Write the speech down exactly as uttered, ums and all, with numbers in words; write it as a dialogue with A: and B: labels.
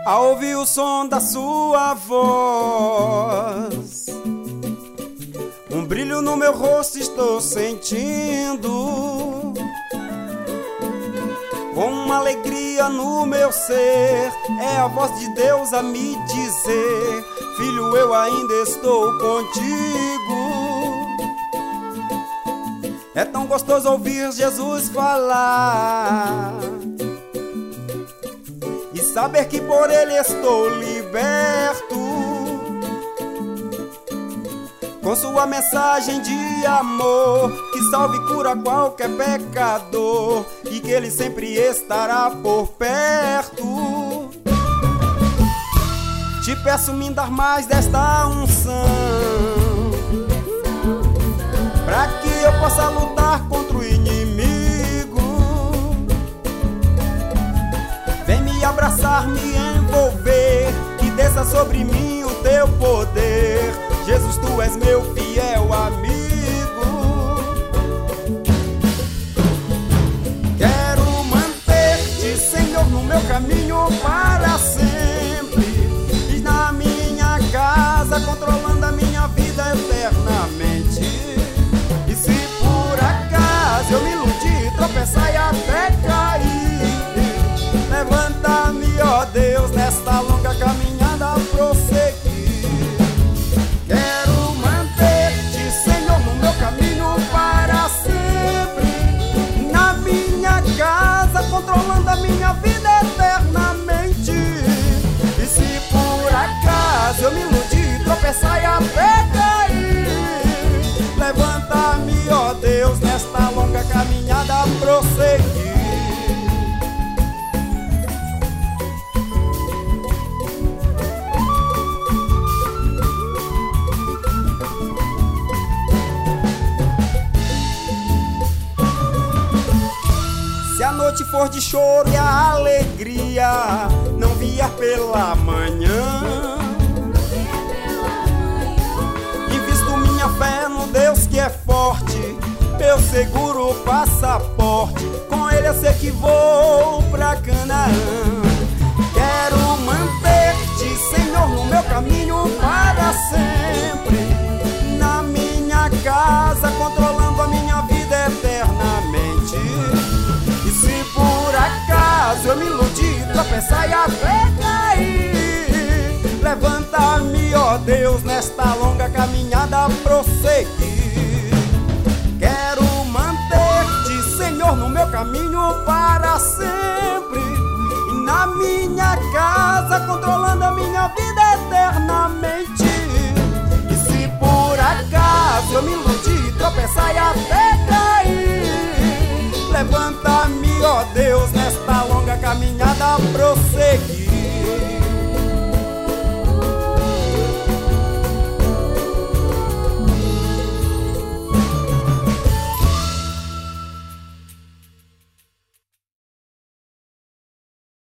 A: a ouvir o som da sua voz. Um brilho no meu rosto estou sentindo, com uma alegria no meu ser. É a voz de Deus a me dizer: filho, eu ainda estou contigo. É tão gostoso ouvir Jesus falar e saber que por Ele estou liberto, com sua mensagem de amor que salve e cura qualquer pecador, e que Ele sempre estará por perto. Te peço me dar mais desta unção, pra que eu possa lutar contra o inimigo. Vem me abraçar, me envolver, que desça sobre mim o teu poder. Jesus, tu és meu fiel amigo. Quero manter-te, Senhor, no meu caminho para sempre, e na minha casa, controlando a minha vida eternamente. E se por acaso eu me iludir, tropeçar e até cair, levanta-me, ó Deus, nesta longa caminhada a prosseguir. Quero manter-te, Senhor, no meu caminho para sempre, na minha casa, controlando a minha vida eternamente. E se por acaso eu me iludir, tropeçar e até cair, levanta-me, ó Deus, nesta longa caminhada a prosseguir. Se a noite for de choro e a alegria não vier pela manhã, invisto minha fé no Deus que é forte, meu seguro passaporte. Com Ele eu sei que vou pra Canaã. Quero manter-te, Senhor, no meu caminho para sempre, na minha casa, controlando a minha vida eternamente. E se por acaso eu me iludir, tropeçar e até cair, levanta-me, ó Deus, nesta longa caminhada a prosseguir. Quero manter-te, Senhor, no meu caminho para sempre, e na minha casa, controlando a minha vida eternamente. E se por acaso eu me iludir, tropeçar e até cair, levanta-me, ó Deus, nesta longa caminhada a prosseguir.